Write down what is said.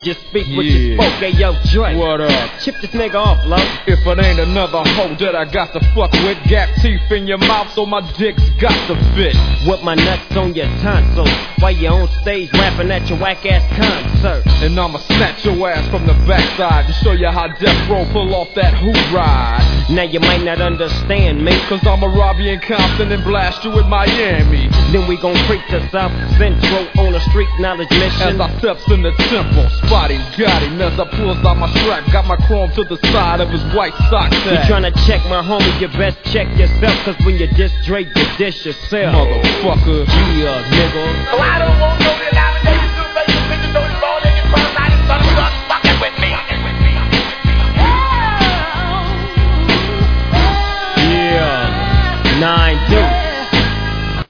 Just speak what you spoke, hey yo, Dre. What up? Chip this nigga off, love. If it ain't another hoe that I got to fuck with, gap teeth in your mouth so my dick's got to fit. With my nuts on your tonsils, while you on stage rapping at your whack ass concert. And I'ma snatch your ass from the backside and show you how Death Row pull off that hoop ride. Now you might not understand me, cause I'ma rob you in Compton and blast you in Miami. Then we gon' creep to South Central on a street knowledge mission. As I steps in the temple, Spotty got him as I pulls out my strap. Got my chrome to the side of his white sock tag. You tryna check my homie, you best check yourself, cause when you diss Drake, you dish yourself. Motherfucker. Yeah,